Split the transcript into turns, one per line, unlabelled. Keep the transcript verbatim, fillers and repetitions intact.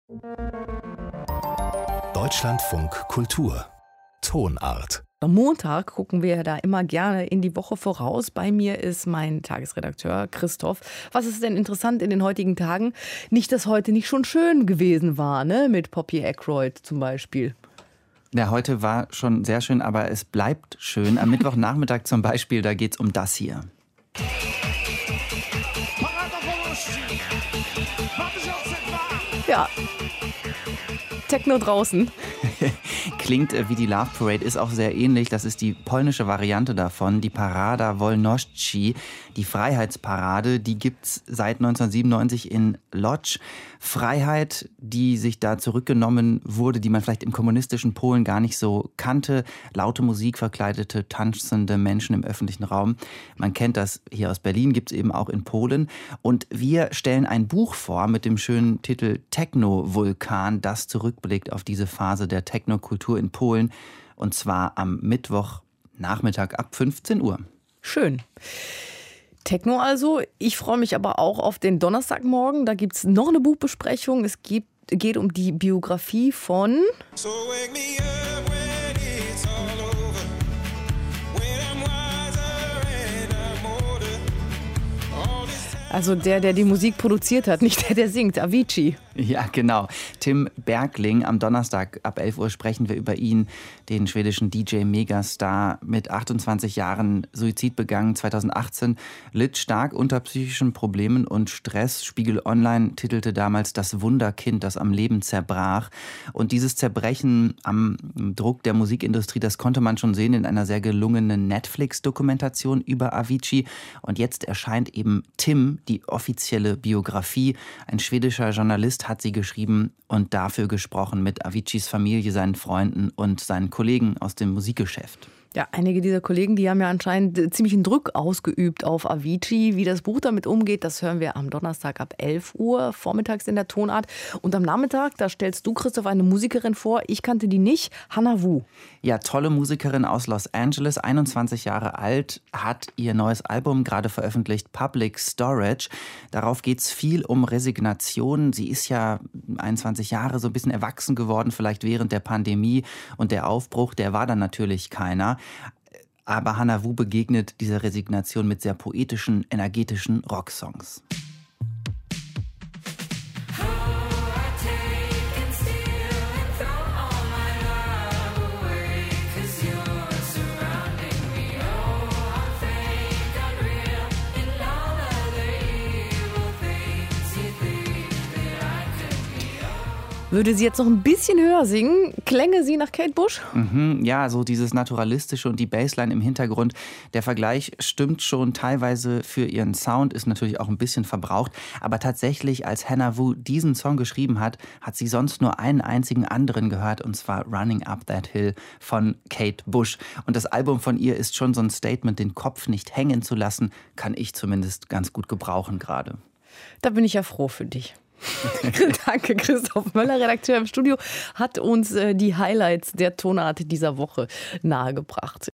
Deutschlandfunk Kultur Tonart.
Am Montag gucken wir da immer gerne in die Woche voraus. Bei mir ist mein Tagesredakteur Christoph. Was ist denn interessant in den heutigen Tagen? Nicht, dass heute nicht schon schön gewesen war, ne? Mit Poppy Ackroyd zum Beispiel.
Ja, heute war schon sehr schön, aber es bleibt schön. Am Mittwochnachmittag zum Beispiel, da geht's um das hier.
Ja, Techno draußen.
Klingt wie die Love Parade, ist auch sehr ähnlich. Das ist die polnische Variante davon, die Parada Wolności, die Freiheitsparade. Die gibt's seit neunzehnhundertsiebenundneunzig in Łódź. Freiheit, die sich da zurückgenommen wurde, die man vielleicht im kommunistischen Polen gar nicht so kannte. Laute Musik, verkleidete, tanzende Menschen im öffentlichen Raum. Man kennt das hier aus Berlin, gibt's eben auch in Polen. Und wir stellen ein Buch vor mit dem schönen Titel Techno-Vulkan, das zurückblickt auf diese Phase der Technokultur in Polen. Und zwar am Mittwochnachmittag ab fünfzehn Uhr.
Schön. Techno also. Ich freue mich aber auch auf den Donnerstagmorgen. Da gibt es noch eine Buchbesprechung. Es gibt, geht um die Biografie von... So wake me up when it's all over. When I'm wiser and I'm older. All this time. Also der, der die Musik produziert hat, nicht der, der singt. Avicii.
Ja, genau. Tim Bergling. Am Donnerstag ab elf Uhr sprechen wir über ihn, den schwedischen D J-Megastar, mit achtundzwanzig Jahren Suizid begangen zweitausendachtzehn, litt stark unter psychischen Problemen und Stress. Spiegel Online titelte damals Das Wunderkind, das am Leben zerbrach. Und dieses Zerbrechen am Druck der Musikindustrie, das konnte man schon sehen in einer sehr gelungenen Netflix-Dokumentation über Avicii. Und jetzt erscheint eben Tim, die offizielle Biografie. Ein schwedischer Journalist hat sie geschrieben und dafür gesprochen mit Aviciis Familie, seinen Freunden und seinen Kollegen aus dem Musikgeschäft.
Ja, einige dieser Kollegen, die haben ja anscheinend ziemlichen Druck ausgeübt auf Avicii. Wie das Buch damit umgeht, das hören wir am Donnerstag ab elf Uhr, vormittags in der Tonart. Und am Nachmittag, da stellst du, Christoph, eine Musikerin vor. Ich kannte die nicht, Hannah Wu.
Ja, tolle Musikerin aus Los Angeles, einundzwanzig Jahre alt, hat ihr neues Album gerade veröffentlicht, Public Storage. Darauf geht es viel um Resignation. Sie ist ja einundzwanzig Jahre, so ein bisschen erwachsen geworden, vielleicht während der Pandemie. Und der Aufbruch, der war dann natürlich keiner. Aber Hannah Wu begegnet dieser Resignation mit sehr poetischen, energetischen Rocksongs.
Würde sie jetzt noch ein bisschen höher singen, klänge sie nach Kate Bush?
Mhm, ja, so dieses Naturalistische und die Bassline im Hintergrund. Der Vergleich stimmt schon teilweise für ihren Sound, ist natürlich auch ein bisschen verbraucht. Aber tatsächlich, als Hannah Wu diesen Song geschrieben hat, hat sie sonst nur einen einzigen anderen gehört, und zwar Running Up That Hill von Kate Bush. Und das Album von ihr ist schon so ein Statement, den Kopf nicht hängen zu lassen, kann ich zumindest ganz gut gebrauchen gerade.
Da bin ich ja froh für dich. Danke, Christoph Möller, Redakteur im Studio, hat uns äh, die Highlights der Tonart dieser Woche nahegebracht.